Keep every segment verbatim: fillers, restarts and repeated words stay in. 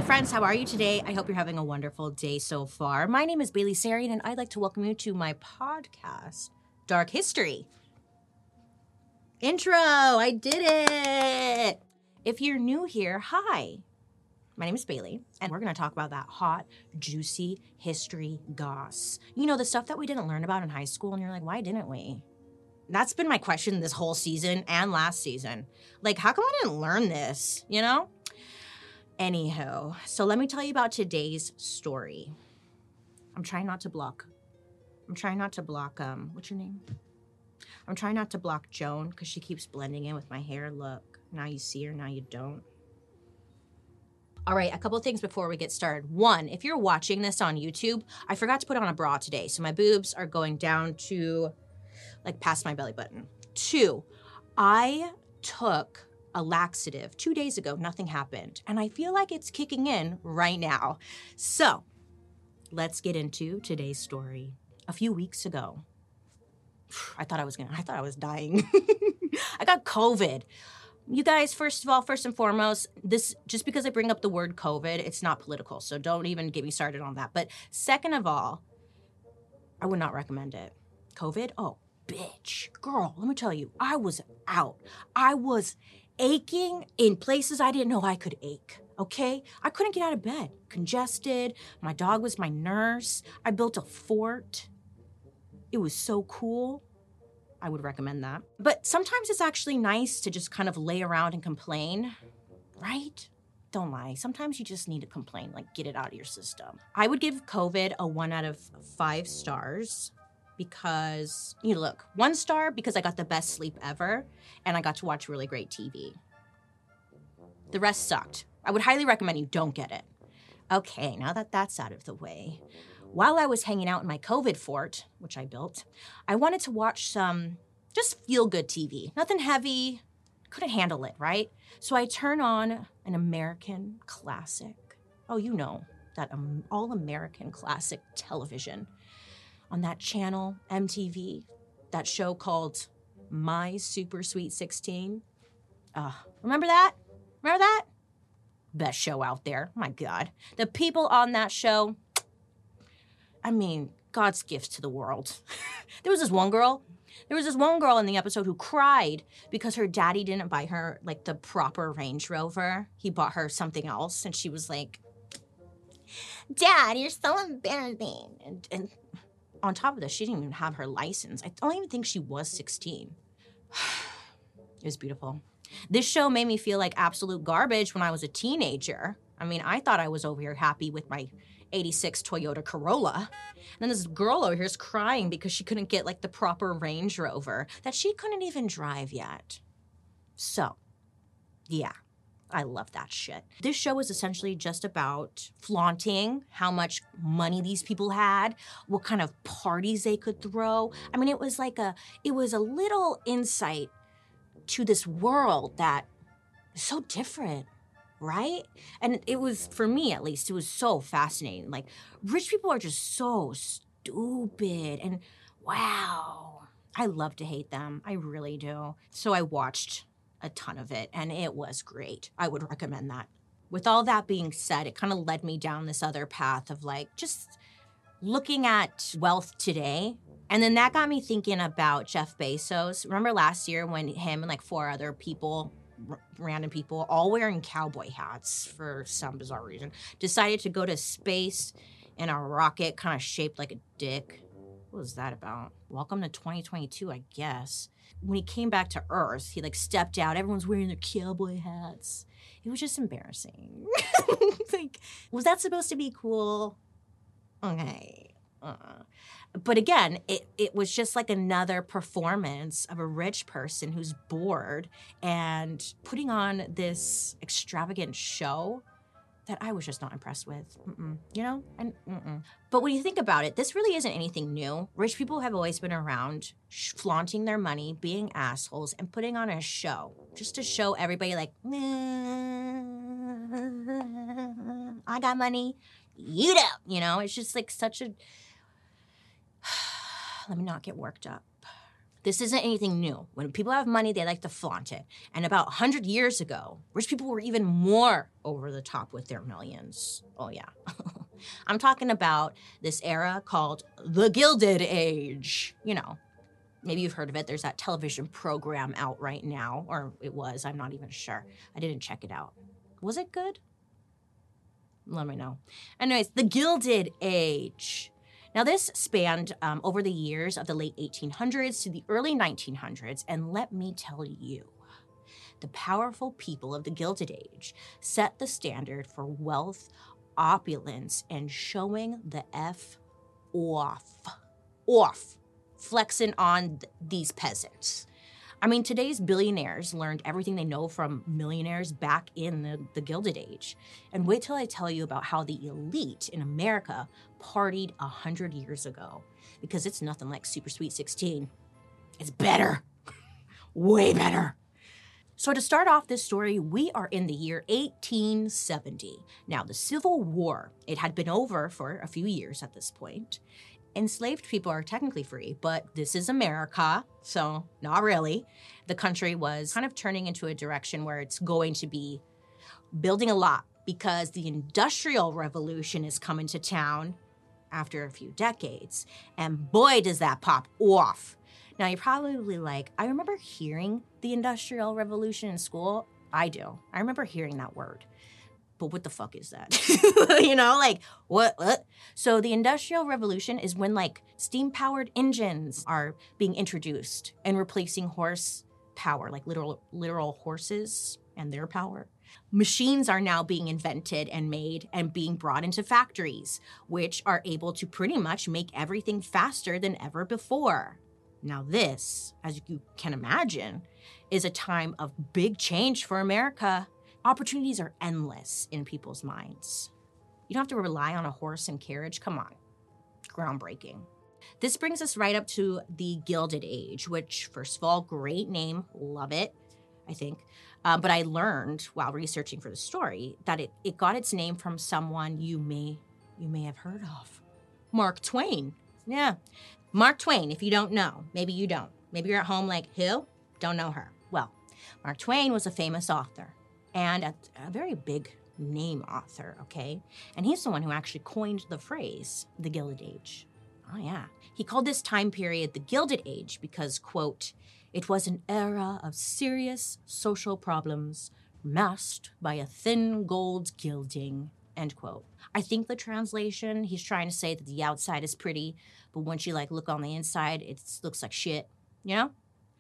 friends, how are you today? I hope you're having a wonderful day so far. My name is Bailey Sarian, and I'd like to welcome you to my podcast, Dark History. Intro, I did it! If you're new here, hi. My name is Bailey, and we're going to talk about that hot, juicy history goss. You know, the stuff that we didn't learn about in high school, and you're like, why didn't we? That's been my question this whole season and last season. Like, how come I didn't learn this, you know? Anywho, so let me tell you about today's story. I'm trying not to block. I'm trying not to block, um, what's your name? I'm trying not to block Joan because she keeps blending in with my hair. Look, now you see her, now you don't. All right, a couple of things before we get started. One, if you're watching this on YouTube, I forgot to put on a bra today, so my boobs are going down to, like, past my belly button. Two, I took a laxative two days ago, nothing happened. And I feel like it's kicking in right now. So let's get into today's story. A few weeks ago, I thought I was gonna, I thought I was dying. I got COVID. You guys, first of all, first and foremost, this, just because I bring up the word COVID, it's not political. So don't even get me started on that. But second of all, I would not recommend it. COVID? Oh, bitch. Girl, let me tell you, I was out. I was aching in places I didn't know I could ache, okay? I couldn't get out of bed. Congested. My dog was my nurse. I built a fort. It was so cool. I would recommend that. But sometimes it's actually nice to just kind of lay around and complain, right? Don't lie. Sometimes you just need to complain, like get it out of your system. I would give COVID a one out of five stars. Because, you know, look, one star because I got the best sleep ever and I got to watch really great T V. The rest sucked. I would highly recommend you don't get it. Okay, now that that's out of the way, while I was hanging out in my COVID fort, which I built, I wanted to watch some just feel-good T V. Nothing heavy, couldn't handle it, right? So I turn on an American classic. Oh, you know, that um, all-American classic television. On that channel, M T V, that show called My Super Sweet sixteen. Uh, remember that? Remember that? Best show out there. My God. The people on that show, I mean, God's gift to the world. There was this one girl, there was this one girl in the episode who cried because her daddy didn't buy her, like, the proper Range Rover. He bought her something else, and she was like, Dad, you're so embarrassing. And, and on top of this, she didn't even have her license. I don't even think she was sixteen. It was beautiful. This show made me feel like absolute garbage when I was a teenager. I mean, I thought I was over here happy with my eighty-six Toyota Corolla. And then this girl over here is crying because she couldn't get, like, the proper Range Rover that she couldn't even drive yet. So, yeah. I love that shit. This show is essentially just about flaunting how much money these people had, what kind of parties they could throw. I mean, it was like a, it was a little insight to this world that is so different, right? And it was, for me at least, it was so fascinating. Like, rich people are just so stupid and wow. I love to hate them. I really do. So I watched a ton of it, and it was great. I would recommend that. With all that being said, it kind of led me down this other path of, like, just looking at wealth today. And then that got me thinking about Jeff Bezos. Remember last year when him and, like, four other people, r- random people, all wearing cowboy hats for some bizarre reason, decided to go to space in a rocket kind of shaped like a dick? What was that about? Welcome to twenty twenty-two, I guess. When he came back to Earth, he, like, stepped out. Everyone's wearing their cowboy hats. It was just embarrassing. Like, was that supposed to be cool? Okay. Uh. But again, it, it was just like another performance of a rich person who's bored and putting on this extravagant show that I was just not impressed with, mm-mm. you know? And mm-mm. But when you think about it, this really isn't anything new. Rich people have always been around sh- flaunting their money, being assholes, and putting on a show just to show everybody, like, I got money, you don't, you know? It's just like such a, let me not get worked up. This isn't anything new. When people have money, they like to flaunt it. And about one hundred years ago, rich people were even more over the top with their millions. Oh, yeah. I'm talking about this era called the Gilded Age. You know, maybe you've heard of it. There's that television program out right now, or it was. I'm not even sure. I didn't check it out. Was it good? Let me know. Anyways, the Gilded Age. Now, this spanned um, over the years of the late eighteen hundreds to the early nineteen hundreds, and let me tell you, the powerful people of the Gilded Age set the standard for wealth, opulence, and showing the F off. Off. Flexing on th- these peasants. I mean, today's billionaires learned everything they know from millionaires back in the, the Gilded Age. And wait till I tell you about how the elite in America partied a hundred years ago. Because it's nothing like Super Sweet sixteen. It's better. Way better. So to start off this story, we are in the year eighteen seventy. Now, the Civil War, it had been over for a few years at this point. Enslaved people are technically free, but this is America, so not really. The country was kind of turning into a direction where it's going to be building a lot because the Industrial Revolution is coming to town after a few decades. And boy, does that pop off. Now, you're probably like, I remember hearing the Industrial Revolution in school. I do. I remember hearing that word. But what the fuck is that? You know, like, what, what? So the Industrial Revolution is when, like, steam-powered engines are being introduced and replacing horse power, like literal, literal horses and their power. Machines are now being invented and made and being brought into factories, which are able to pretty much make everything faster than ever before. Now this, as you can imagine, is a time of big change for America. Opportunities are endless in people's minds. You don't have to rely on a horse and carriage. Come on. Groundbreaking. This brings us right up to the Gilded Age, which, first of all, great name. Love it, I think. Uh, but I learned while researching for the story that it, it got its name from someone you may, you may have heard of. Mark Twain. Yeah. Mark Twain, if you don't know. Maybe you don't. Maybe you're at home like, who? Don't know her. Well, Mark Twain was a famous author. And a, a very big name author, okay? And he's the one who actually coined the phrase, the Gilded Age. Oh, yeah. He called this time period the Gilded Age because, quote, it was an era of serious social problems masked by a thin gold gilding, end quote. I think the translation, he's trying to say that the outside is pretty, but once you, like, look on the inside, it looks like shit, you know?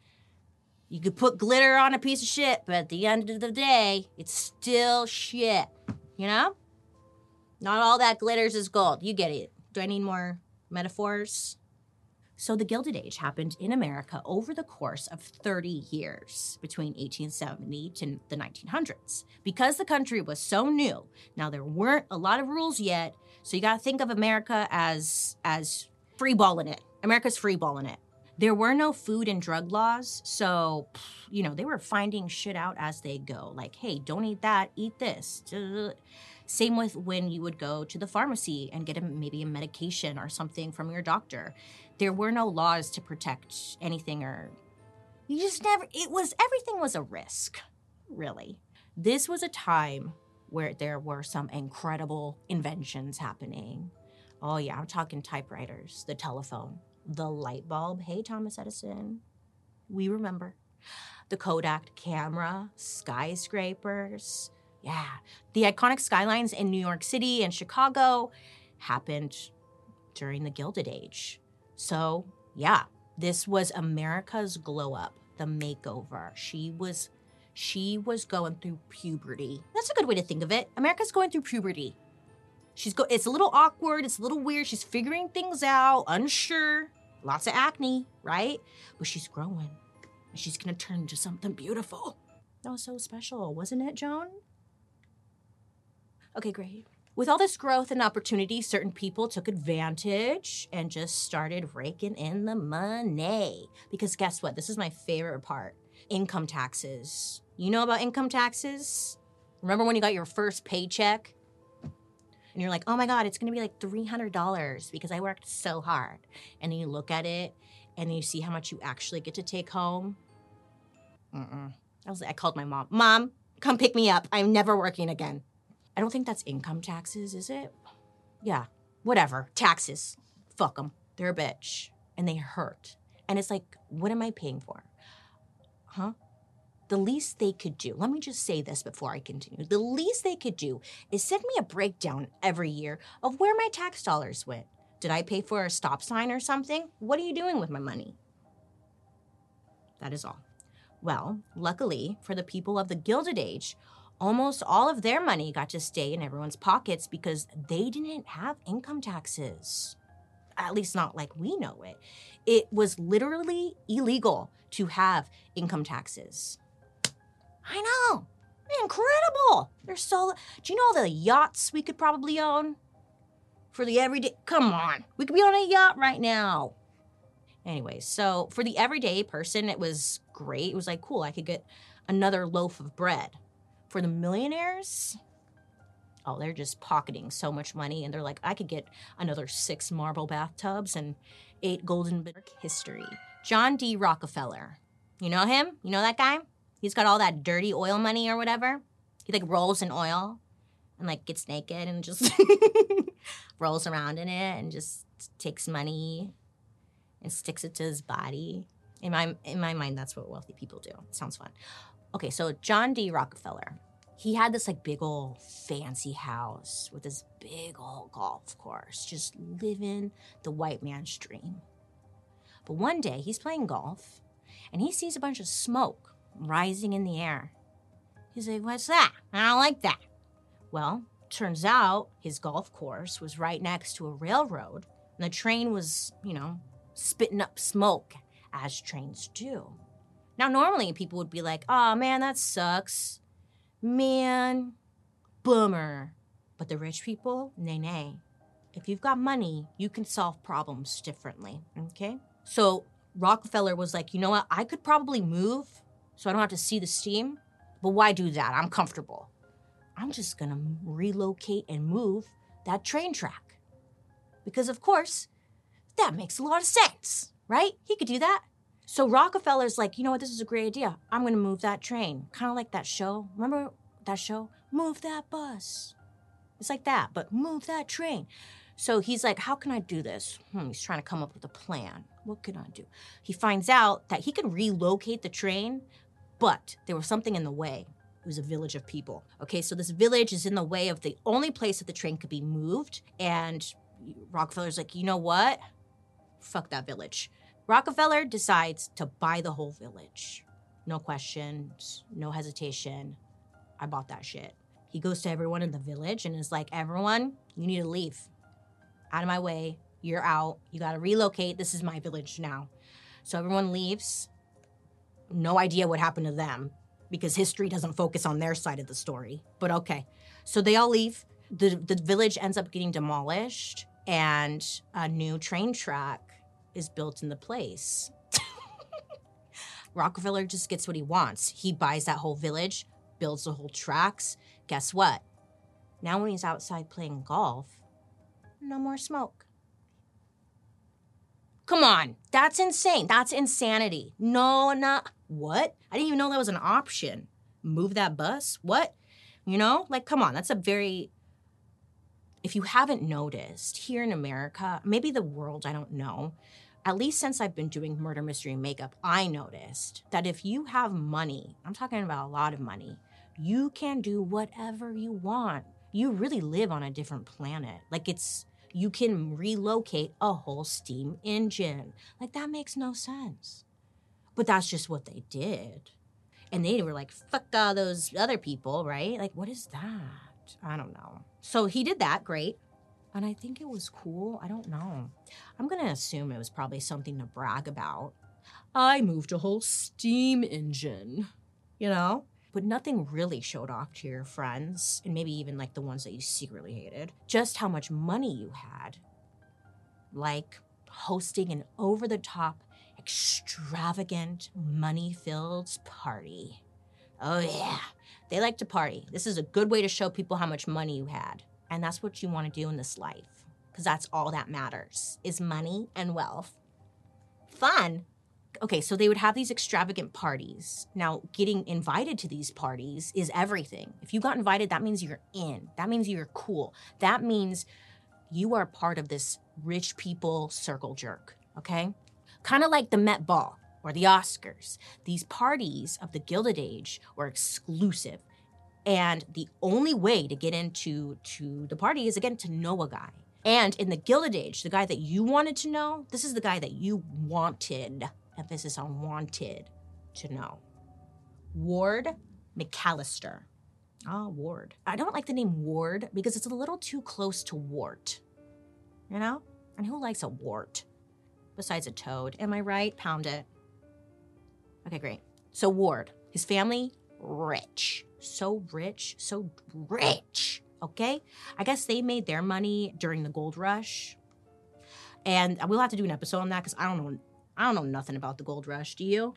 You could put glitter on a piece of shit, but at the end of the day, it's still shit, you know? Not all that glitters is gold. You get it. Do I need more metaphors? So the Gilded Age happened in America over the course of thirty years, between eighteen seventy to the nineteen hundreds. Because the country was so new, now there weren't a lot of rules yet, so you gotta think of America as, as freeballing it. America's freeballing it. There were no food and drug laws, so, you know, they were finding shit out as they go. Like, hey, don't eat that, eat this. Same with when you would go to the pharmacy and get a, maybe a medication or something from your doctor. There were no laws to protect anything, or you just never, it was, everything was a risk, really. This was a time where there were some incredible inventions happening. Oh yeah, I'm talking typewriters, the telephone, the light bulb. Hey, Thomas Edison, we remember. The Kodak camera, skyscrapers. Yeah, the iconic skylines in New York City and Chicago happened during the Gilded Age. So yeah, this was America's glow up, the makeover. She was, she was going through puberty. That's a good way to think of it. America's going through puberty. She's go. It's a little awkward. It's a little weird. She's figuring things out, unsure. Lots of acne, right? But she's growing. And she's gonna turn into something beautiful. That was so special, wasn't it, Joan? Okay, great. With all this growth and opportunity, certain people took advantage and just started raking in the money. Because guess what? This is my favorite part. Income taxes. You know about income taxes? Remember when you got your first paycheck? And you're like, oh my God, it's gonna be like three hundred dollars because I worked so hard. And then you look at it and then you see how much you actually get to take home. Mm-mm. I was like, I called my mom. Mom, come pick me up. I'm never working again. I don't think that's income taxes, is it? Yeah, whatever. Taxes. Fuck them. They're a bitch. And they hurt. And it's like, what am I paying for? Huh? The least they could do, let me just say this before I continue. The least they could do is send me a breakdown every year of where my tax dollars went. Did I pay for a stop sign or something? What are you doing with my money? That is all. Well, luckily for the people of the Gilded Age, almost all of their money got to stay in everyone's pockets because they didn't have income taxes. At least not like we know it. It was literally illegal to have income taxes. I know. Incredible. They're so... Do you know all the yachts we could probably own? For the everyday... Come on. We could be on a yacht right now. Anyway, so for the everyday person, it was great. It was like, cool, I could get another loaf of bread. For the millionaires... Oh, they're just pocketing so much money, and they're like, I could get another six marble bathtubs and eight golden history. John D. Rockefeller. You know him? You know that guy? He's got all that dirty oil money or whatever. He like rolls in oil and like gets naked and just rolls around in it and just takes money and sticks it to his body. In my in my mind, that's what wealthy people do. It sounds fun. Okay, so John D. Rockefeller. He had this like big old fancy house with this big old golf course, just living the white man's dream. But one day he's playing golf and he sees a bunch of smoke rising in the air. He's like, what's that? I don't like that. Well, turns out his golf course was right next to a railroad and the train was, you know, spitting up smoke as trains do. Now, normally people would be like, oh man, that sucks. Man, bummer. But the rich people, nay, nay. If you've got money, you can solve problems differently, okay? So Rockefeller was like, you know what? I could probably move so I don't have to see the steam, but why do that? I'm comfortable. I'm just gonna relocate and move that train track. Because of course, that makes a lot of sense, right? He could do that. So Rockefeller's like, you know what, this is a great idea. I'm gonna move that train. Kind of like that show. Remember that show? Move that bus. It's like that, but move that train. So he's like, how can I do this? Hmm, he's trying to come up with a plan. What can I do? He finds out that he can relocate the train, but there was something in the way. It was a village of people. Okay, so this village is in the way of the only place that the train could be moved. And Rockefeller's like, you know what? Fuck that village. Rockefeller decides to buy the whole village. No questions, no hesitation. I bought that shit. He goes to everyone in the village and is like, everyone, you need to leave. Out of my way, you're out. You gotta relocate. This is my village now. So everyone leaves. No idea what happened to them because history doesn't focus on their side of the story. But okay. So they all leave. The, the village ends up getting demolished and a new train track is built in the place. Rockefeller just gets what he wants. He buys that whole village, builds the whole tracks. Guess what? Now when he's outside playing golf, no more smoke. Come on, that's insane. That's insanity. No, not, what? I didn't even know that was an option. Move that bus? What? You know, like, come on, that's a very, if you haven't noticed, here in America, maybe the world, I don't know, at least since I've been doing murder mystery makeup, I noticed that if you have money, I'm talking about a lot of money, you can do whatever you want. You really live on a different planet. Like it's, you can relocate a whole steam engine. Like that makes no sense. But that's just what they did. And they were like, fuck all those other people, right? Like, what is that? I don't know. So he did that, great. And I think it was cool. I don't know. I'm going to assume it was probably something to brag about. I moved a whole steam engine, you know? But nothing really showed off to your friends, and maybe even like the ones that you secretly hated, just how much money you had. Like hosting an over-the-top, extravagant, money-filled party. Oh yeah, they like to party. This is a good way to show people how much money you had. And that's what you want to do in this life, because that's all that matters, is money and wealth. Fun. Okay, so they would have these extravagant parties. Now, getting invited to these parties is everything. If you got invited, that means you're in. That means you're cool. That means you are part of this rich people circle jerk, okay? Kind of like the Met Ball or the Oscars. These parties of the Gilded Age were exclusive. And the only way to get into to the party is, again, to know a guy. And in the Gilded Age, the guy that you wanted to know, this is the guy that you wanted, emphasis on wanted, to know. Ward McAllister. Ah, oh, Ward. I don't like the name Ward because it's a little too close to wart. You know? And who likes a wart? Besides a toad. Am I right? Pound it. Okay, great. So Ward, his family, rich. So rich, so rich, okay? I guess they made their money during the gold rush. And we'll have to do an episode on that because I don't know I don't know nothing about the gold rush. Do you?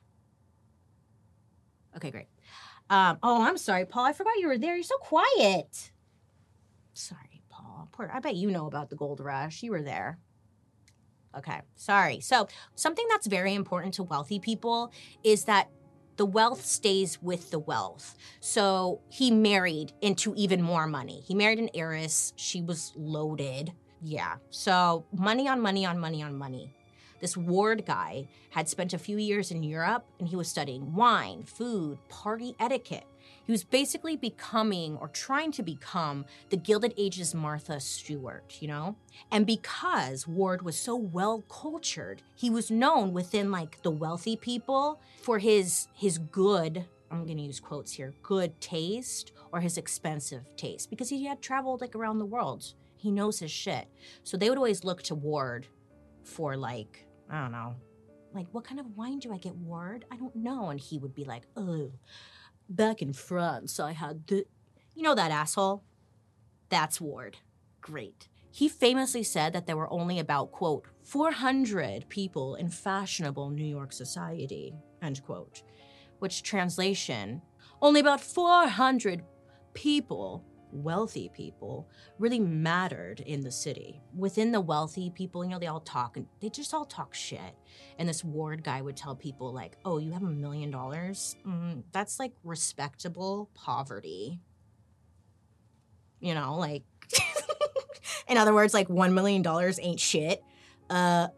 Okay, great. Um, oh, I'm sorry, Paul. I forgot you were there. You're so quiet. Sorry, Paul. Poor, I bet you know about the gold rush. You were there. Okay, sorry. So something that's very important to wealthy people is that the wealth stays with the wealth. So he married into even more money. He married an heiress. She was loaded. Yeah. So money on money on money on money. This Ward guy had spent a few years in Europe and he was studying wine, food, party etiquette. He was basically becoming or trying to become the Gilded Age's Martha Stewart, you know? And because Ward was so well cultured, he was known within like the wealthy people for his his good, I'm gonna use quotes here, good taste or his expensive taste because he had traveled like around the world. He knows his shit. So they would always look to Ward for like, I don't know, like what kind of wine do I get, Ward? I don't know. And he would be like, oh, back in France, I had the, you know that asshole? That's Ward. Great. He famously said that there were only about, quote, four hundred people in fashionable New York society, end quote. Which translation, only about four hundred people, wealthy people, really mattered in the city. Within the wealthy people, you know, they all talk and they just all talk shit. And this Ward guy would tell people like, oh, you have a million dollars? Mm, that's like respectable poverty. You know, like, in other words, like one million dollars ain't shit. Uh,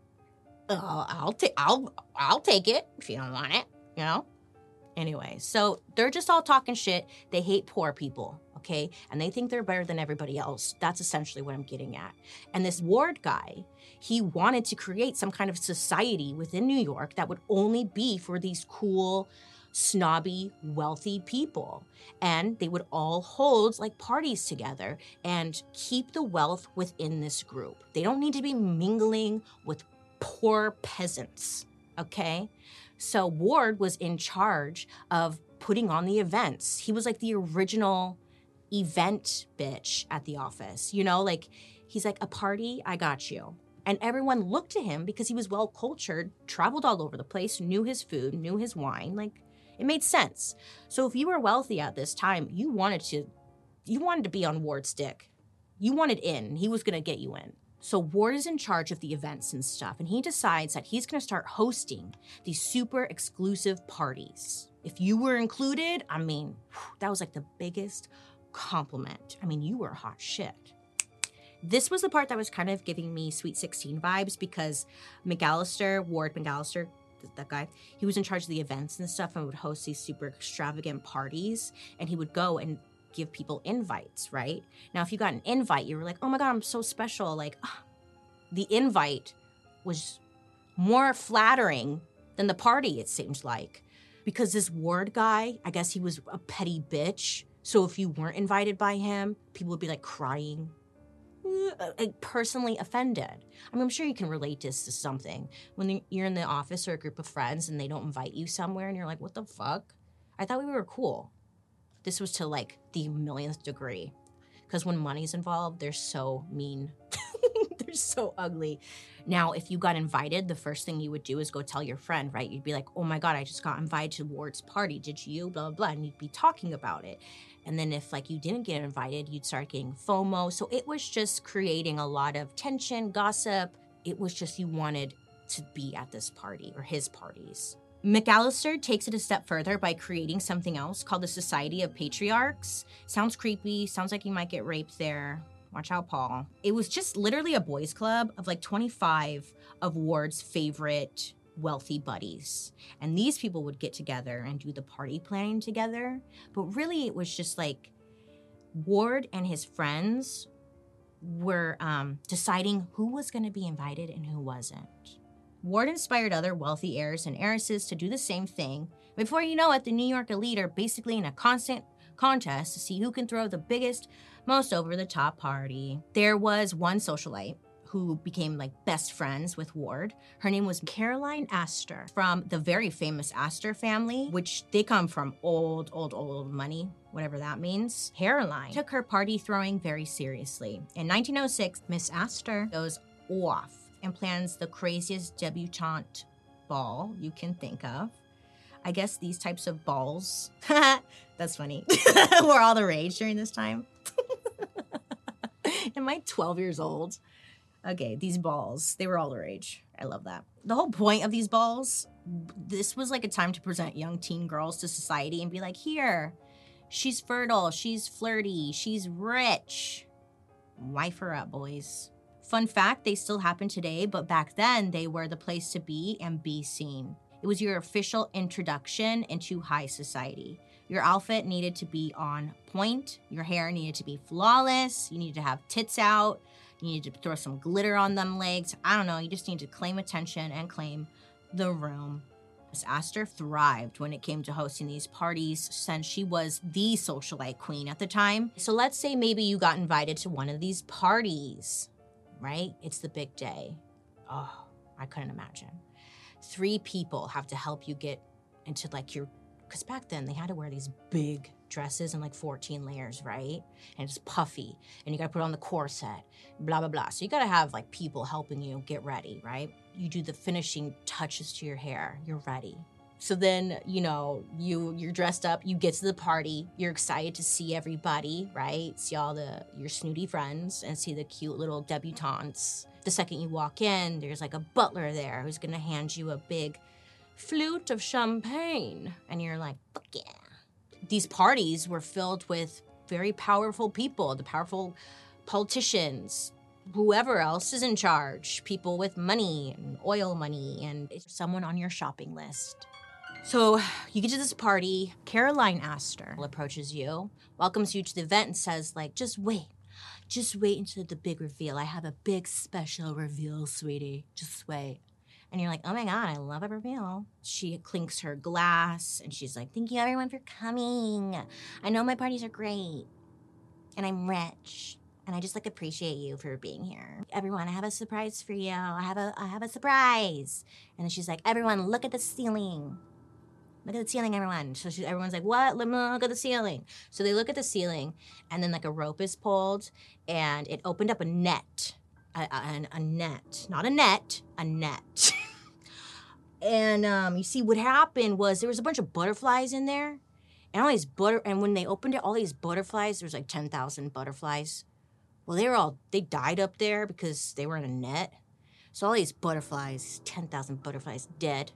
uh I'll take, I'll, I'll take it if you don't want it, you know? Anyway, so they're just all talking shit. They hate poor people, okay? And they think they're better than everybody else. That's essentially what I'm getting at. And this Ward guy, he wanted to create some kind of society within New York that would only be for these cool, snobby, wealthy people. And they would all hold like parties together and keep the wealth within this group. They don't need to be mingling with poor peasants, okay? So Ward was in charge of putting on the events. He was like the original event bitch at the office. You know, like he's like, a party, I got you. And everyone looked to him because he was well cultured, traveled all over the place, knew his food, knew his wine. Like it made sense. So if you were wealthy at this time, you wanted to, you wanted to be on Ward's dick. You wanted in, and he was gonna get you in. So Ward is in charge of the events and stuff, and he decides that he's gonna start hosting these super exclusive parties. If you were included, I mean, that was like the biggest compliment. I mean, you were hot shit. This was the part that was kind of giving me Sweet sixteen vibes because McAllister, Ward McAllister, that guy, he was in charge of the events and stuff and would host these super extravagant parties, and he would go and give people invites, right? Now, if you got an invite, you were like, oh my God, I'm so special. Like, ah. The invite was more flattering than the party, it seems like. Because this Ward guy, I guess he was a petty bitch. So if you weren't invited by him, people would be like crying, like personally offended. I mean, I'm sure you can relate this to something. When you're in the office or a group of friends and they don't invite you somewhere and you're like, what the fuck? I thought we were cool. This was to like the millionth degree. Because when money's involved, they're so mean. They're so ugly. Now, if you got invited, the first thing you would do is go tell your friend, right? You'd be like, oh my God, I just got invited to Ward's party. Did you? Blah, blah, blah. And you'd be talking about it. And then if like you didn't get invited, you'd start getting FOMO. So it was just creating a lot of tension, gossip. It was just you wanted to be at this party or his parties. McAllister takes it a step further by creating something else called the Society of Patriarchs. Sounds creepy, sounds like you might get raped there. Watch out, Paul. It was just literally a boys' club of like twenty-five of Ward's favorite wealthy buddies. And these people would get together and do the party planning together. But really, it was just like Ward and his friends were um, deciding who was going to be invited and who wasn't. Ward inspired other wealthy heirs and heiresses to do the same thing. Before you know it, the New York elite are basically in a constant contest to see who can throw the biggest, most over-the-top party. There was one socialite who became like best friends with Ward. Her name was Caroline Astor from the very famous Astor family, which they come from old, old, old money, whatever that means. Caroline took her party throwing very seriously. In nineteen oh six, Miss Astor goes off and plans the craziest debutante ball you can think of. I guess these types of balls, that's funny, were all the rage during this time. Am I twelve years old? Okay, these balls, they were all the rage. I love that. The whole point of these balls, this was like a time to present young teen girls to society and be like, here, she's fertile, she's flirty, she's rich. Wife her up, boys. Fun fact, they still happen today, but back then they were the place to be and be seen. It was your official introduction into high society. Your outfit needed to be on point. Your hair needed to be flawless. You needed to have tits out. You needed to throw some glitter on them legs. I don't know, you just need to claim attention and claim the room. Miss Astor thrived when it came to hosting these parties since she was the socialite queen at the time. So let's say maybe you got invited to one of these parties. Right? It's the big day. Oh, I couldn't imagine. Three people have to help you get into like your, because back then they had to wear these big dresses in like fourteen layers, right? And it's puffy, and you gotta put on the corset, blah, blah, blah. So you gotta have like people helping you get ready, right? You do the finishing touches to your hair, you're ready. So then, you know, you, you're dressed up, you get to the party, you're excited to see everybody, right? See all the your snooty friends and see the cute little debutantes. The second you walk in, there's like a butler there who's gonna hand you a big flute of champagne. And you're like, fuck yeah. These parties were filled with very powerful people, the powerful politicians, whoever else is in charge, people with money and oil money, and someone on your shopping list. So you get to this party, Caroline Astor approaches you, welcomes you to the event and says like, just wait, just wait until the big reveal. I have a big special reveal, sweetie, just wait. And you're like, oh my God, I love a reveal. She clinks her glass and she's like, thank you everyone for coming. I know my parties are great and I'm rich and I just like appreciate you for being here. Everyone, I have a surprise for you. I have a, I have a surprise. And then she's like, everyone, look at the ceiling. Look at the ceiling, everyone. So she, everyone's like, what? Look, look at the ceiling. So they look at the ceiling, and then like a rope is pulled, and it opened up a net. A, a, a net. Not a net, a net. And um, you see what happened was there was a bunch of butterflies in there, and all these butter, and when they opened it, all these butterflies, there was like ten thousand butterflies. Well, they were all, they died up there because they were in a net. So all these butterflies, ten thousand butterflies dead,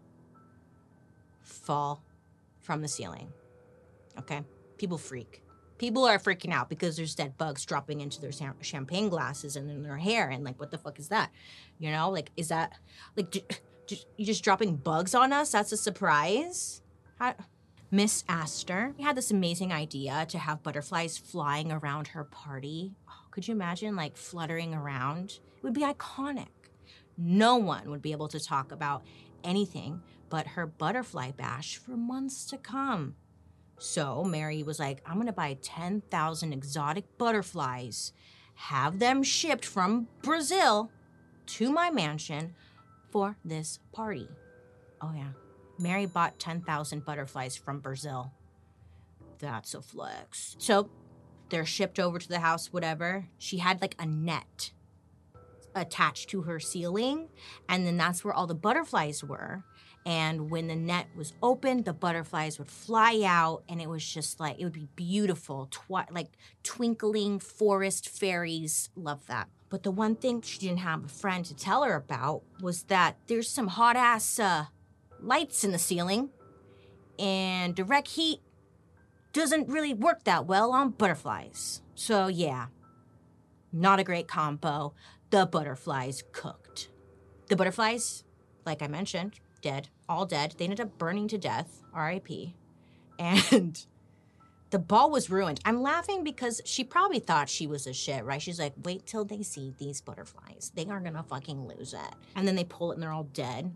fall from the ceiling, okay? People freak. People are freaking out because there's dead bugs dropping into their champagne glasses and in their hair, and like, what the fuck is that? You know, like, is that, like, j- j- you just dropping bugs on us? That's a surprise? How- Miss Astor had this amazing idea to have butterflies flying around her party. Oh, could you imagine, like, fluttering around? It would be iconic. No one would be able to talk about anything but her butterfly bash for months to come. So Mary was like, I'm gonna buy ten thousand exotic butterflies, have them shipped from Brazil to my mansion for this party. Oh yeah, Mary bought ten thousand butterflies from Brazil. That's a flex. So they're shipped over to the house, whatever. She had like a net attached to her ceiling, and then that's where all the butterflies were. And when the net was open, the butterflies would fly out, and it was just like, it would be beautiful, twi- like twinkling forest fairies. Love that. But the one thing she didn't have a friend to tell her about was that there's some hot-ass uh, lights in the ceiling, and direct heat doesn't really work that well on butterflies. So yeah, not a great combo. The butterflies cooked. The butterflies, like I mentioned, dead, all dead. They ended up burning to death, R I P And the ball was ruined. I'm laughing because she probably thought she was a shit, right? She's like, wait till they see these butterflies. They are gonna fucking lose it. And then they pull it and they're all dead.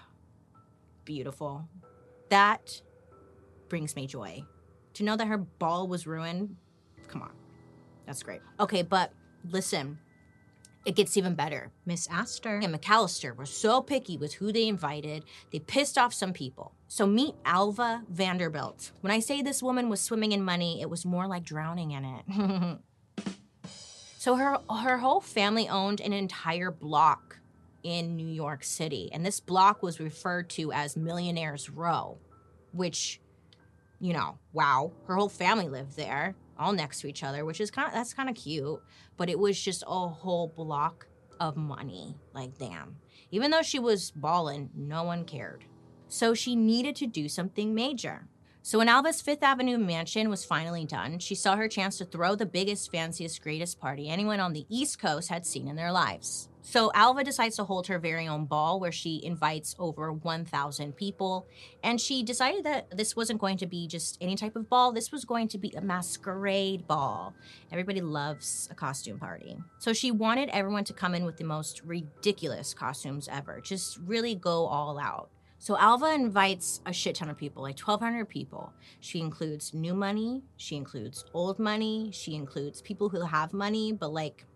Beautiful. That brings me joy. To know that her ball was ruined, come on. That's great. Okay, but listen, it gets even better. Miss Astor and McAllister were so picky with who they invited, they pissed off some people. So meet Alva Vanderbilt. When I say this woman was swimming in money, it was more like drowning in it. So her, her whole family owned an entire block in New York City, and this block was referred to as Millionaire's Row, which, you know, wow, her whole family lived there, all next to each other, which is kind of, that's kind of cute, but it was just a whole block of money. Like, damn. Even though she was ballin', no one cared. So she needed to do something major. So when Alva's Fifth Avenue mansion was finally done, she saw her chance to throw the biggest, fanciest, greatest party anyone on the East Coast had seen in their lives. So Alva decides to hold her very own ball where she invites over one thousand people. And she decided that this wasn't going to be just any type of ball. This was going to be a masquerade ball. Everybody loves a costume party. So she wanted everyone to come in with the most ridiculous costumes ever. Just really go all out. So Alva invites a shit ton of people, like twelve hundred people. She includes new money. She includes old money. She includes people who have money, but like,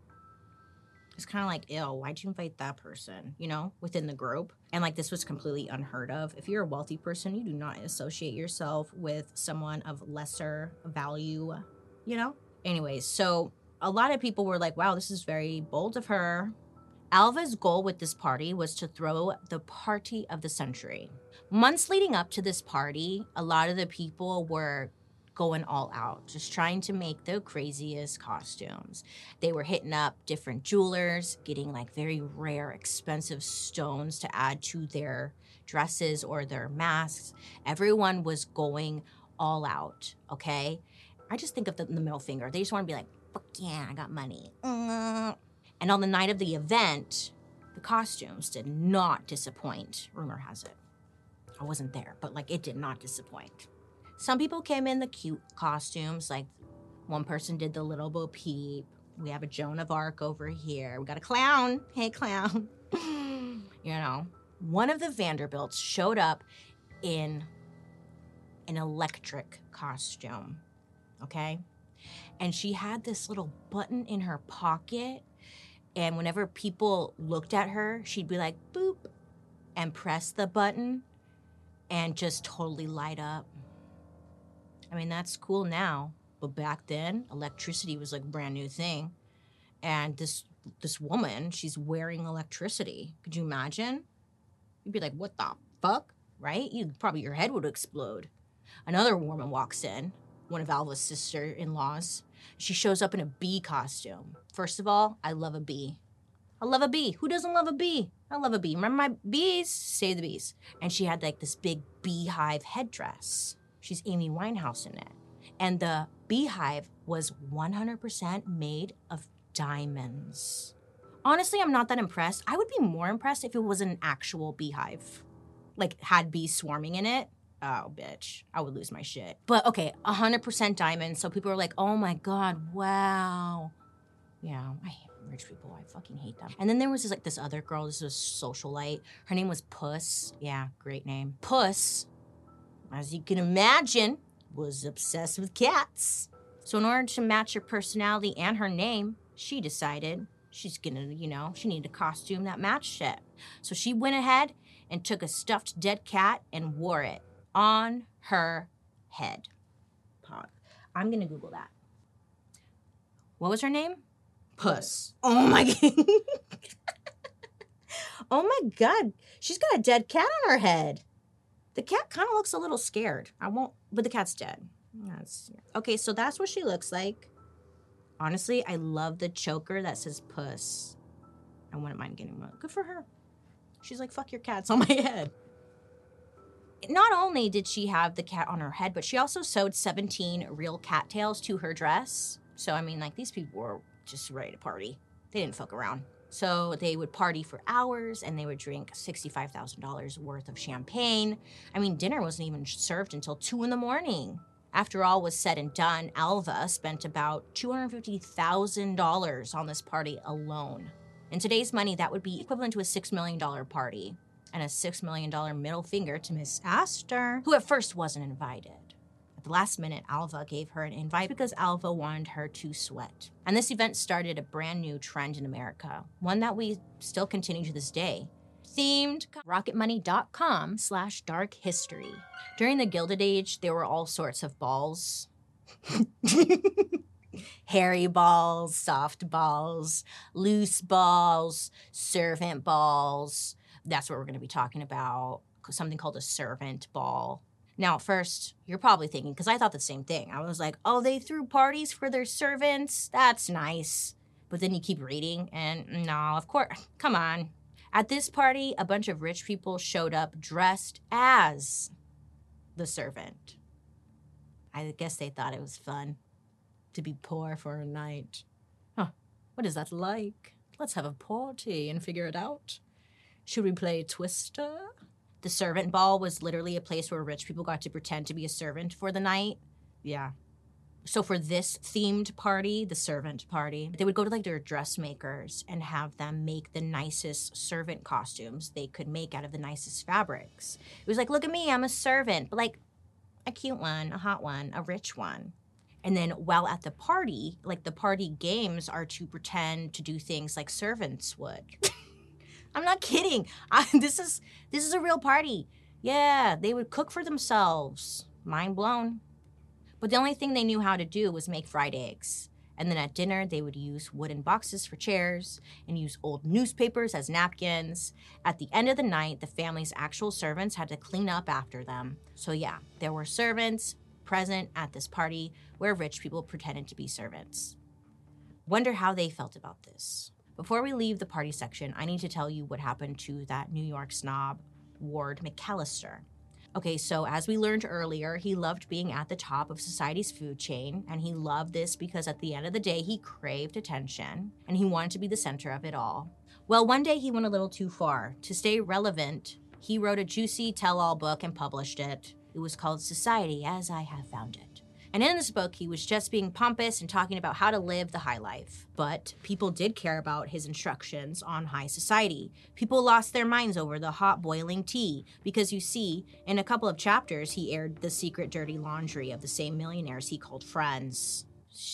it's kind of like, ew, why'd you invite that person, you know, within the group? And like, this was completely unheard of. If you're a wealthy person, you do not associate yourself with someone of lesser value, you know? Anyways, so a lot of people were like, wow, this is very bold of her. Alva's goal with this party was to throw the party of the century. Months leading up to this party, a lot of the people were going all out, just trying to make the craziest costumes. They were hitting up different jewelers, getting like very rare, expensive stones to add to their dresses or their masks. Everyone was going all out, okay? I just think of the, the middle finger. They just want to be like, fuck yeah, I got money. Mm. And on the night of the event, the costumes did not disappoint. Rumor has it. I wasn't there, but like it did not disappoint. Some people came in the cute costumes, like one person did the Little Bo Peep. We have a Joan of Arc over here. We got a clown. Hey, clown. You know, one of the Vanderbilts showed up in an electric costume, okay? And she had this little button in her pocket. And whenever people looked at her, she'd be like, boop, and press the button and just totally light up. I mean, that's cool now, but back then, electricity was like a brand new thing. And this this woman, she's wearing electricity. Could you imagine? You'd be like, what the fuck, right? You probably, your head would explode. Another woman walks in, one of Alva's sister-in-laws. She shows up in a bee costume. First of all, I love a bee. I love a bee. Who doesn't love a bee? I love a bee. Remember my bees? Save the bees. And she had like this big beehive headdress. She's Amy Winehouse in it. And the beehive was one hundred percent made of diamonds. Honestly, I'm not that impressed. I would be more impressed if it was an actual beehive. Like, had bees swarming in it. Oh, bitch. I would lose my shit. But okay, one hundred percent diamonds. So people are like, oh my God, wow. Yeah, I hate rich people. I fucking hate them. And then there was this, like this other girl. This was a socialite. Her name was Puss. Yeah, great name. Puss, as you can imagine, was obsessed with cats. So in order to match her personality and her name, she decided she's gonna, you know, she needed a costume that matched it. So she went ahead and took a stuffed dead cat and wore it on her head. Pog. I'm gonna Google that. What was her name? Puss. Oh my God. Oh my God. She's got a dead cat on her head. The cat kind of looks a little scared. I won't, but the cat's dead. That's, okay, so that's what she looks like Honestly, I love the choker that says puss. I wouldn't mind getting one. Good for her. She's like, fuck your cats on my head. Not only did she have the cat on her head, but she also sewed seventeen real cattails to her dress. So, I mean, like, these people were just ready to party. They didn't fuck around. So they would party for hours, and they would drink sixty-five thousand dollars worth of champagne. I mean, dinner wasn't even served until two in the morning. After all was said and done, Alva spent about two hundred fifty thousand dollars on this party alone. In today's money, that would be equivalent to a six million dollars party. And a six million dollars middle finger to Miss Astor, who at first wasn't invited. At the last minute, Alva gave her an invite because Alva wanted her to sweat. And this event started a brand new trend in America, one that we still continue to this day. Themed rocketmoney.com slash dark history. During the Gilded Age, there were all sorts of balls. Hairy balls, soft balls, loose balls, servant balls. That's what we're going to be talking about, something called a servant ball. Now, at first, you're probably thinking, because I thought the same thing. I was like, oh, they threw parties for their servants? That's nice. But then you keep reading, and no, of course, come on. At this party, a bunch of rich people showed up dressed as the servant. I guess they thought it was fun to be poor for a night. Huh, what is that like? Let's have a party and figure it out. Should we play Twister? The servant ball was literally a place where rich people got to pretend to be a servant for the night. Yeah. So for this themed party, the servant party, they would go to like their dressmakers and have them make the nicest servant costumes they could make out of the nicest fabrics. It was like, look at me, I'm a servant, but like a cute one, a hot one, a rich one. And then while at the party, like the party games are to pretend to do things like servants would. I'm not kidding. I, this is this is a real party. Yeah, they would cook for themselves. Mind blown. But the only thing they knew how to do was make fried eggs. And then at dinner, they would use wooden boxes for chairs and use old newspapers as napkins. At the end of the night, the family's actual servants had to clean up after them. So yeah, there were servants present at this party where rich people pretended to be servants. Wonder how they felt about this. Before we leave the party section, I need to tell you what happened to that New York snob, Ward McAllister. Okay, so as we learned earlier, he loved being at the top of society's food chain, and he loved this because at the end of the day, he craved attention, and he wanted to be the center of it all. Well, one day he went a little too far. To stay relevant, he wrote a juicy tell-all book and published it. It was called Society as I Have Found It. And in this book, he was just being pompous and talking about how to live the high life. But people did care about his instructions on high society. People lost their minds over the hot boiling tea because, you see, in a couple of chapters, he aired the secret dirty laundry of the same millionaires he called friends.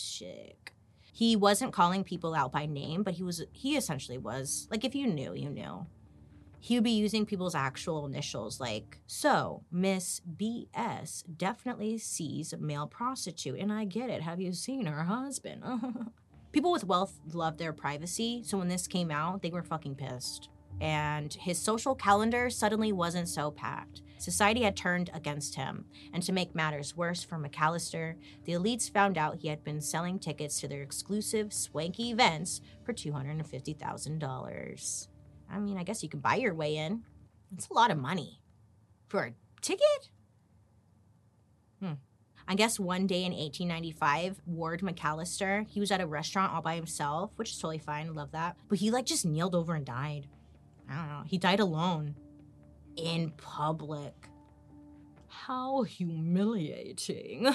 Sick. He wasn't calling people out by name, but he was he essentially was. Like, if you knew, you knew. He would be using people's actual initials like, so, Miss B S definitely sees a male prostitute, and I get it. Have you seen her husband? People with wealth love their privacy, so when this came out, they were fucking pissed. And his social calendar suddenly wasn't so packed. Society had turned against him, and to make matters worse for McAllister, the elites found out he had been selling tickets to their exclusive, swanky events for two hundred fifty thousand dollars. I mean, I guess you could buy your way in. It's a lot of money. For a ticket? Hmm. I guess one day in eighteen ninety-five, Ward McAllister, he was at a restaurant all by himself, which is totally fine, love that. But he like just kneeled over and died. I don't know, he died alone. In public. How humiliating.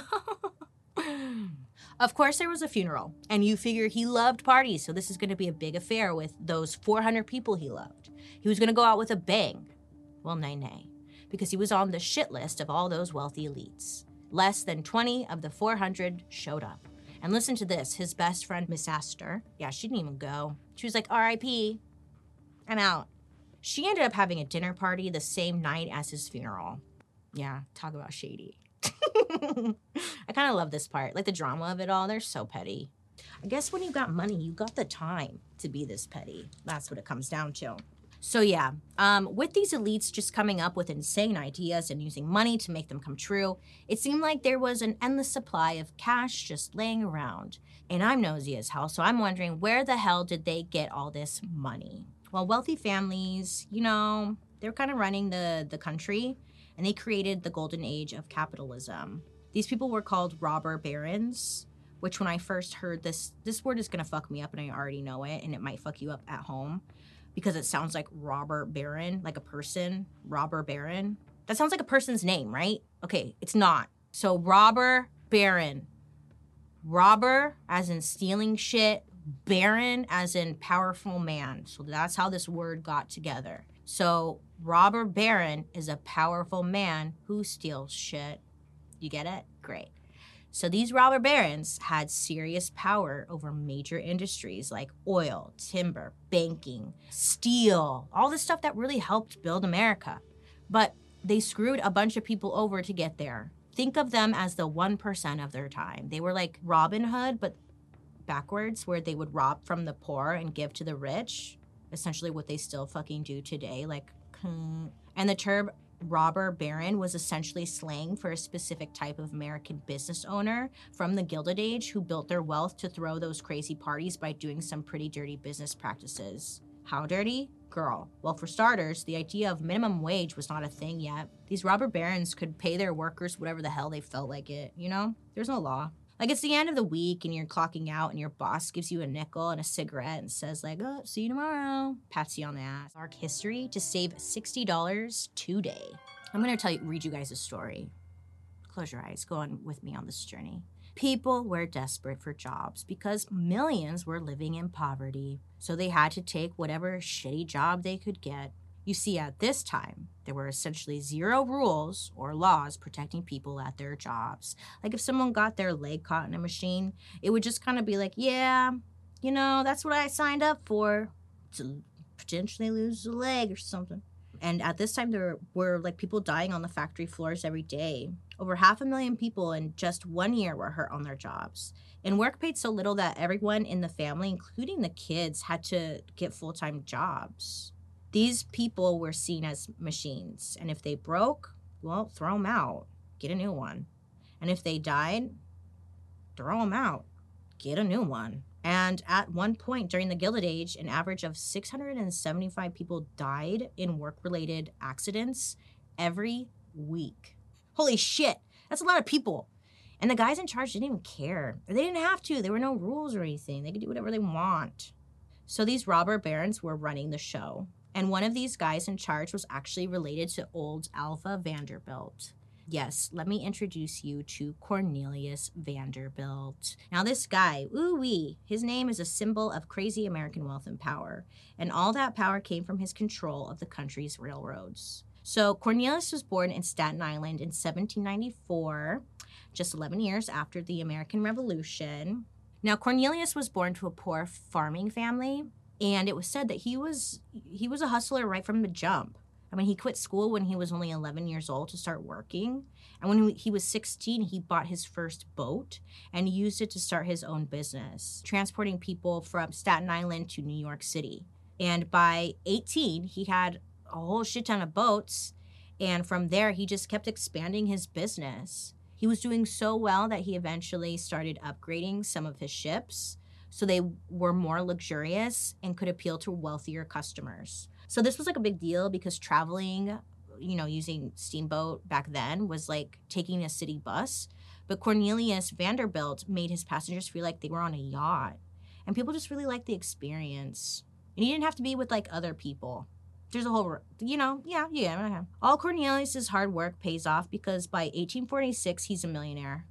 Of course, there was a funeral, and you figure he loved parties, so this is going to be a big affair with those four hundred people he loved. He was going to go out with a bang. Well, nay, nay, because he was on the shit list of all those wealthy elites. Less than twenty of the four hundred showed up. And listen to this, his best friend, Miss Astor, yeah, she didn't even go. She was like, R I P, I'm out. She ended up having a dinner party the same night as his funeral. Yeah, talk about shady. I kind of love this part. Like the drama of it all, they're so petty. I guess when you got money, you got the time to be this petty. That's what it comes down to. So yeah, um, with these elites just coming up with insane ideas and using money to make them come true, it seemed like there was an endless supply of cash just laying around. And I'm nosy as hell, so I'm wondering, where the hell did they get all this money? Well, wealthy families, you know, they're kind of running the, the country, and they created the golden age of capitalism. These people were called robber barons, which when I first heard this, this word is gonna fuck me up and I already know it, and it might fuck you up at home because it sounds like robber baron, like a person, robber baron. That sounds like a person's name, right? Okay, it's not. So robber baron. Robber as in stealing shit, baron as in powerful man. So that's how this word got together. So robber baron is a powerful man who steals shit. You get it? Great. So these robber barons had serious power over major industries like oil, timber, banking, steel, all the stuff that really helped build America. But they screwed a bunch of people over to get there. Think of them as the one percent of their time. They were like Robin Hood, but backwards, where they would rob from the poor and give to the rich. Essentially what they still fucking do today. Like, and the term robber baron was essentially slang for a specific type of American business owner from the Gilded Age who built their wealth to throw those crazy parties by doing some pretty dirty business practices. How dirty? Girl. Well, for starters, the idea of minimum wage was not a thing yet. These robber barons could pay their workers whatever the hell they felt like it, you know? There's no law. Like, it's the end of the week and you're clocking out and your boss gives you a nickel and a cigarette and says like, oh, see you tomorrow. Pats you on the ass. Dark history to save sixty dollars today. I'm gonna tell you, read you guys a story. Close your eyes, go on with me on this journey. People were desperate for jobs because millions were living in poverty. So they had to take whatever shitty job they could get. You see, at this time, there were essentially zero rules or laws protecting people at their jobs. Like if someone got their leg caught in a machine, it would just kind of be like, yeah, you know, that's what I signed up for, to potentially lose a leg or something. And at this time, there were like people dying on the factory floors every day. Over half a million people in just one year were hurt on their jobs. And work paid so little that everyone in the family, including the kids, had to get full-time jobs. These people were seen as machines. And if they broke, well, throw them out. Get a new one. And if they died, throw them out. Get a new one. And at one point during the Gilded Age, an average of six hundred seventy-five people died in work-related accidents every week. Holy shit, that's a lot of people. And the guys in charge didn't even care. They didn't have to. There were no rules or anything. They could do whatever they want. So these robber barons were running the show. And one of these guys in charge was actually related to old Alva Vanderbilt. Yes, let me introduce you to Cornelius Vanderbilt. Now this guy, ooh-wee, his name is a symbol of crazy American wealth and power. And all that power came from his control of the country's railroads. So Cornelius was born in Staten Island in seventeen ninety-four, just eleven years after the American Revolution. Now Cornelius was born to a poor farming family, and it was said that he was he was a hustler right from the jump. I mean, he quit school when he was only eleven years old to start working. And when he was sixteen, he bought his first boat and used it to start his own business, transporting people from Staten Island to New York City. And by eighteen, he had a whole shit ton of boats. And from there, he just kept expanding his business. He was doing so well that he eventually started upgrading some of his ships so they were more luxurious and could appeal to wealthier customers. So this was like a big deal because traveling, you know, using steamboat back then was like taking a city bus. But Cornelius Vanderbilt made his passengers feel like they were on a yacht. And people just really liked the experience. And he didn't have to be with like other people. There's a whole, you know, yeah, yeah. All Cornelius's hard work pays off because by eighteen forty-six, he's a millionaire.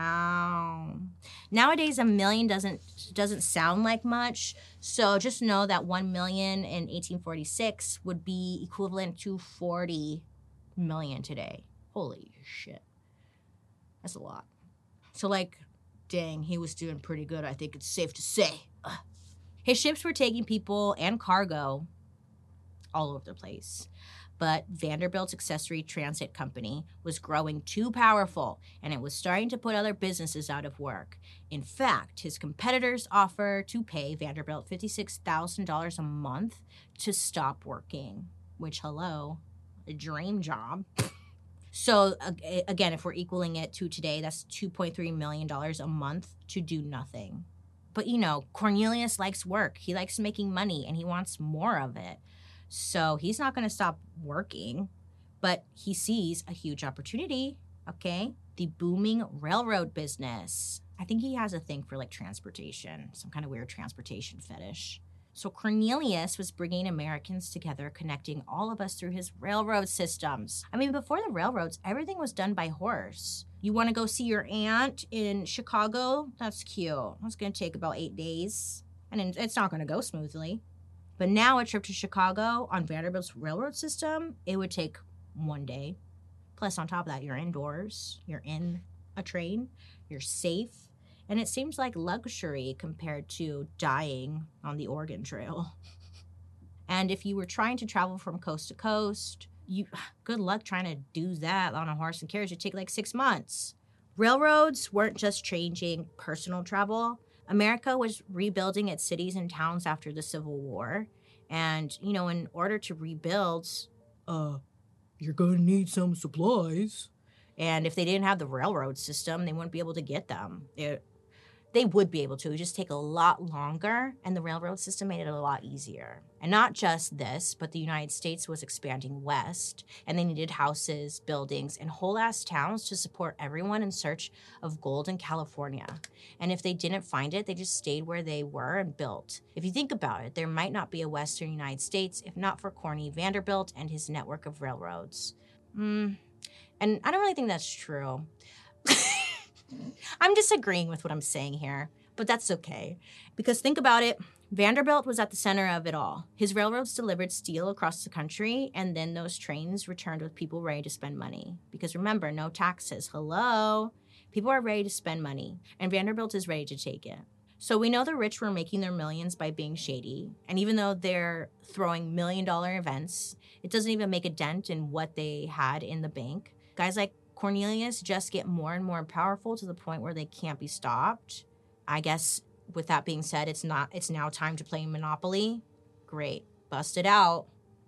Wow. Nowadays, a million doesn't doesn't sound like much. So just know that one million in eighteen forty-six would be equivalent to forty million today. Holy shit. That's a lot. So like, dang, he was doing pretty good, I think it's safe to say. Ugh. His ships were taking people and cargo all over the place. But Vanderbilt's Accessory Transit Company was growing too powerful, and it was starting to put other businesses out of work. In fact, his competitors offer to pay Vanderbilt fifty-six thousand dollars a month to stop working, which, hello, a dream job. So, again, if we're equaling it to today, that's two point three million dollars a month to do nothing. But, you know, Cornelius likes work. He likes making money, and he wants more of it. So he's not going to stop working, but he sees a huge opportunity, okay? The booming railroad business. I think he has a thing for, like, transportation, some kind of weird transportation fetish. So Cornelius was bringing Americans together, connecting all of us through his railroad systems. I mean, before the railroads, everything was done by horse. You want to go see your aunt in Chicago? That's cute. It's going to take about eight days, and it's not going to go smoothly. But now a trip to Chicago on Vanderbilt's railroad system, it would take one day. Plus, on top of that, you're indoors, you're in a train, you're safe, and it seems like luxury compared to dying on the Oregon Trail. And if you were trying to travel from coast to coast, you good luck trying to do that on a horse and carriage. It'd take like six months. Railroads weren't just changing personal travel. America was rebuilding its cities and towns after the Civil War. And, you know, in order to rebuild, uh, you're going to need some supplies. And if they didn't have the railroad system, they wouldn't be able to get them. It, they would be able to. It would just take a lot longer, and the railroad system made it a lot easier. And not just this, but the United States was expanding west, and they needed houses, buildings, and whole-ass towns to support everyone in search of gold in California. And if they didn't find it, they just stayed where they were and built. If you think about it, there might not be a western United States if not for Corny Vanderbilt and his network of railroads. Mm, and I don't really think that's true. I'm disagreeing with what I'm saying here, but that's okay. Because think about it, Vanderbilt was at the center of it all. His railroads delivered steel across the country, and then those trains returned with people ready to spend money. Because remember, no taxes. Hello? People are ready to spend money, and Vanderbilt is ready to take it. So we know the rich were making their millions by being shady, and even though they're throwing million-dollar events, it doesn't even make a dent in what they had in the bank. Guys like Cornelius just get more and more powerful to the point where they can't be stopped. I guess with that being said, it's not. It's now time to play Monopoly. Great. Bust it out.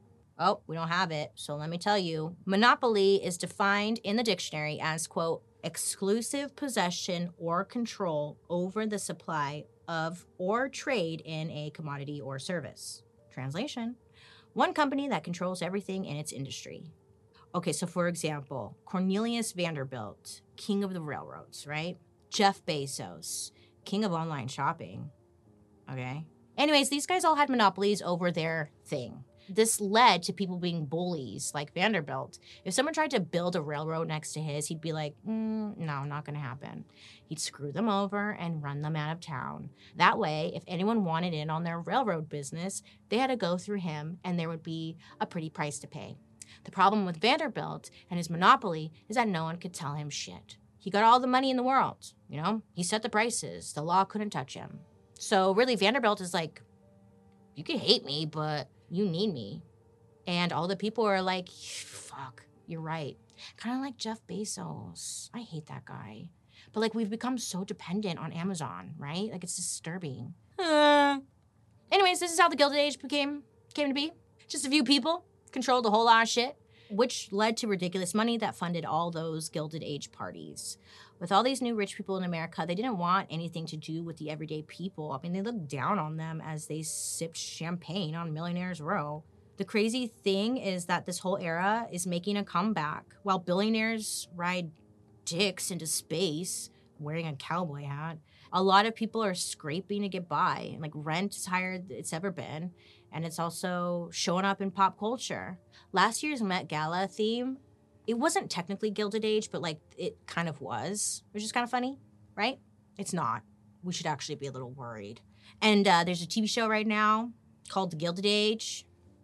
Oh, we don't have it. So let me tell you. Monopoly is defined in the dictionary as, quote, exclusive possession or control over the supply of or trade in a commodity or service. Translation: one company that controls everything in its industry. Okay, so for example, Cornelius Vanderbilt, king of the railroads, right? Jeff Bezos, king of online shopping, okay? Anyways, these guys all had monopolies over their thing. This led to people being bullies like Vanderbilt. If someone tried to build a railroad next to his, he'd be like, mm, no, not gonna happen. He'd screw them over and run them out of town. That way, if anyone wanted in on their railroad business, they had to go through him, and there would be a pretty price to pay. The problem with Vanderbilt and his monopoly is that no one could tell him shit. He got all the money in the world, you know? He set the prices. The law couldn't touch him. So really, Vanderbilt is like, you can hate me, but you need me. And all the people are like, fuck, you're right. Kind of like Jeff Bezos. I hate that guy. But like, we've become so dependent on Amazon, right? Like, it's disturbing. Uh. Anyways, this is how the Gilded Age became, came to be. Just a few people controlled a whole lot of shit, which led to ridiculous money that funded all those Gilded Age parties. With all these new rich people in America, they didn't want anything to do with the everyday people. I mean, they looked down on them as they sipped champagne on Millionaires Row. The crazy thing is that this whole era is making a comeback. While billionaires ride dicks into space, wearing a cowboy hat, a lot of people are scraping to get by. Like, rent is higher than it's ever been. And it's also showing up in pop culture. Last year's Met Gala theme, it wasn't technically Gilded Age, but like it kind of was, which is kind of funny, right? It's not. We should actually be a little worried. And uh, there's a T V show right now called The Gilded Age.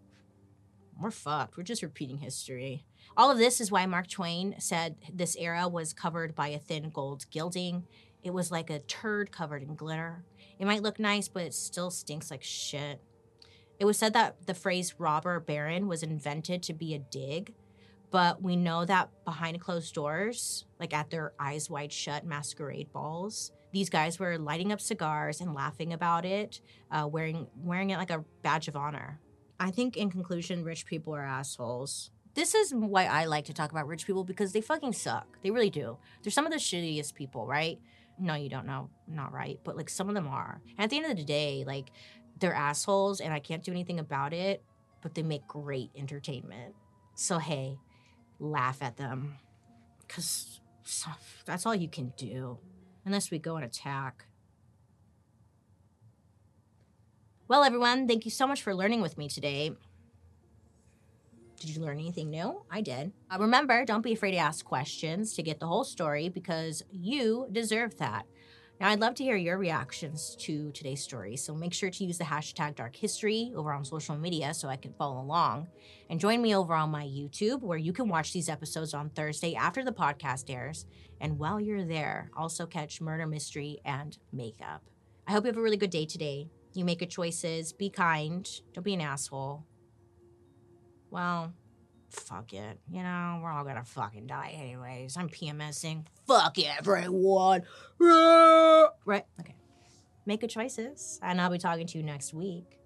We're fucked. We're just repeating history. All of this is why Mark Twain said this era was covered by a thin gold gilding. It was like a turd covered in glitter. It might look nice, but it still stinks like shit. It was said that the phrase robber baron was invented to be a dig, but we know that behind closed doors, like at their eyes wide shut masquerade balls, these guys were lighting up cigars and laughing about it, uh, wearing wearing it like a badge of honor. I think in conclusion, rich people are assholes. This is why I like to talk about rich people, because they fucking suck. They really do. They're some of the shittiest people, right? No, you don't know. Not right. But like some of them are. And at the end of the day, like they're assholes and I can't do anything about it, but they make great entertainment. So hey, laugh at them. Because that's all you can do. Unless we go and attack. Well, everyone, thank you so much for learning with me today. Did you learn anything new? I did. Uh, remember, don't be afraid to ask questions to get the whole story, because you deserve that. Now, I'd love to hear your reactions to today's story, so make sure to use the hashtag Dark History over on social media so I can follow along. And join me over on my YouTube, where you can watch these episodes on Thursday after the podcast airs. And while you're there, also catch Murder Mystery and Makeup. I hope you have a really good day today. You make good choices, be kind, don't be an asshole. Well, fuck it. You know, we're all gonna fucking die anyways. I'm PMSing. Fuck everyone. Right? Okay. Make good choices. And I'll be talking to you next week.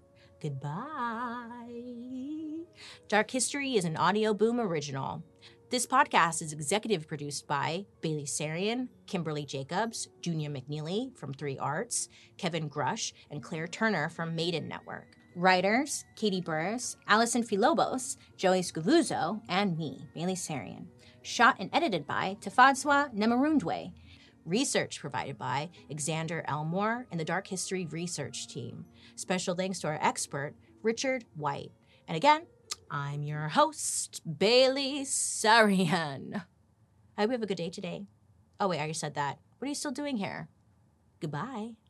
Goodbye. Dark History is an Audio Boom original. This podcast is executive produced by Bailey Sarian, Kimberly Jacobs, Junia McNeely from Three Arts, Kevin Grush, and Claire Turner from Maiden Network. Writers, Katie Burris, Allison Filobos, Joey Scavuzzo, and me, Bailey Sarian. Shot and edited by Tafadzwa Nemarundwe. Research provided by Xander Elmore and the Dark History Research Team. Special thanks to our expert, Richard White. And again, I'm your host, Bailey Sarian. I hope you have a good day today. Oh, wait, I already said that. What are you still doing here? Goodbye.